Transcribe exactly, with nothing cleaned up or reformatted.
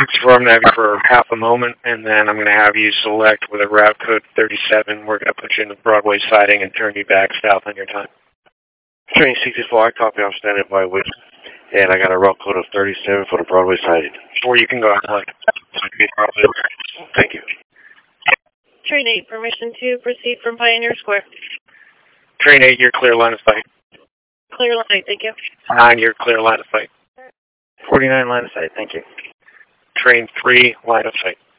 sixty-four, I'm going to have you for half a moment, and then I'm going to have you select with a route code thirty-seven. We're going to put you in the Broadway siding and turn you back south on your time. Train sixty-four, I copy. I'm standing by with, and I got a route code of thirty-seven for the Broadway siding. Or you can go ahead. Thank you. Train eight, permission to proceed from Pioneer Square. Train eight, you're clear line of sight. Clear line, thank you. nine, you're clear line of sight. forty-nine line of sight, thank you. Train three, line of sight.